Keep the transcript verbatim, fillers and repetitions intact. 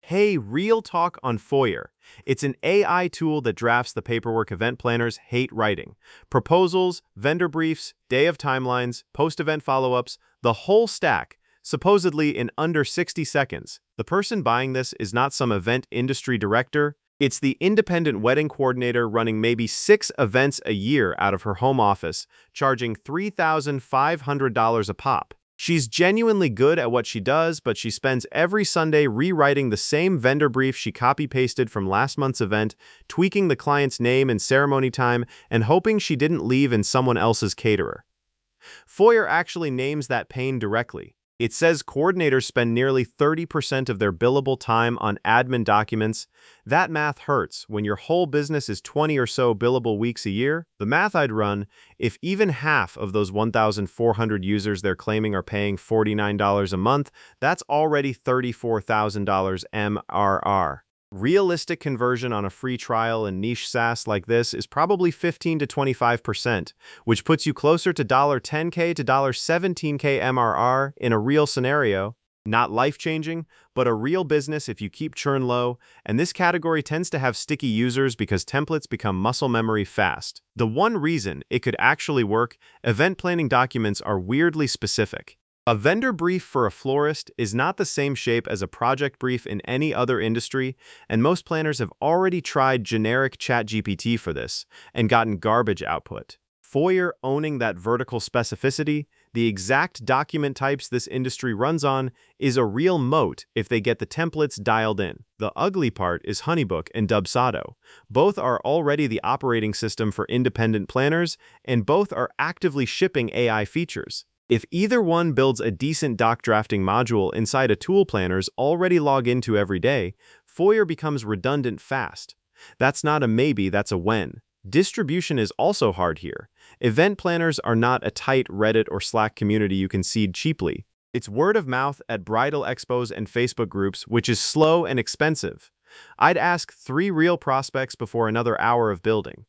Hey, Real Talk on Foyer. It's an A I tool that drafts the paperwork event planners hate writing. Proposals, vendor briefs, day of timelines, post-event follow-ups, the whole stack, supposedly in under sixty seconds. The person buying this is not some event industry director. It's the independent wedding coordinator running maybe six events a year out of her home office, charging three thousand five hundred dollars a pop. She's genuinely good at what she does, but she spends every Sunday rewriting the same vendor brief she copy-pasted from last month's event, tweaking the client's name and ceremony time, and hoping she didn't leave in someone else's caterer. Foyer actually names that pain directly. It says coordinators spend nearly thirty percent of their billable time on admin documents. That math hurts when your whole business is twenty or so billable weeks a year. The math I'd run, if even half of those one thousand four hundred users they're claiming are paying forty-nine dollars a month, that's already thirty-four thousand dollars M R R. Realistic conversion on a free trial in niche SaaS like this is probably fifteen to twenty-five percent, which puts you closer to ten K to seventeen K M R R in a real scenario. Not life-changing, but a real business if you keep churn low, and this category tends to have sticky users because templates become muscle memory fast. The one reason it could actually work, event planning documents are weirdly specific. A vendor brief for a florist is not the same shape as a project brief in any other industry, and most planners have already tried generic ChatGPT for this and gotten garbage output. Foyer owning that vertical specificity, the exact document types this industry runs on, is a real moat if they get the templates dialed in. The ugly part is Honeybook and Dubsado. Both are already the operating system for independent planners, and both are actively shipping A I features. If either one builds a decent doc drafting module inside a tool planners already log into every day, Foyer becomes redundant fast. That's not a maybe, that's a when. Distribution is also hard here. Event planners are not a tight Reddit or Slack community you can seed cheaply. It's word of mouth at bridal expos and Facebook groups, which is slow and expensive. I'd ask three real prospects before another hour of building.